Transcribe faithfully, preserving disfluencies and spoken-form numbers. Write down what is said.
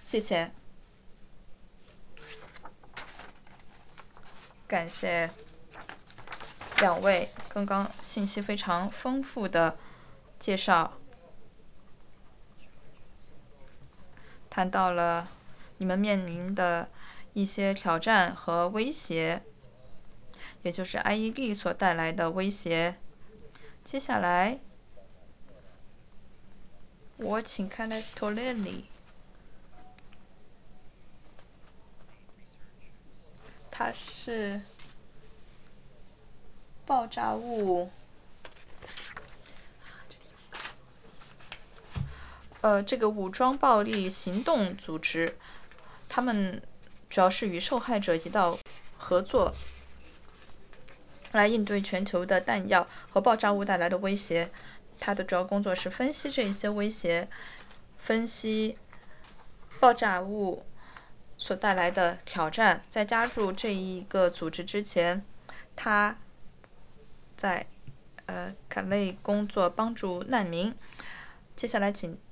谢谢，感谢两位刚刚信息非常丰富的介绍，谈到了你们面临的一些挑战和威胁，也就是 I E D 所带来的威胁。接下来，我请 Kenneth Tolelli， 他是爆炸物呃这个武装暴力行动组织，他们主要是与受害者一道合作，来应对全球的弹药和爆炸物带来的威胁。他的主要工作是分析这一些威胁，分析爆炸物所带来的挑战。在加入这一个组织之前，他在呃卡内工作帮助难民。接下来请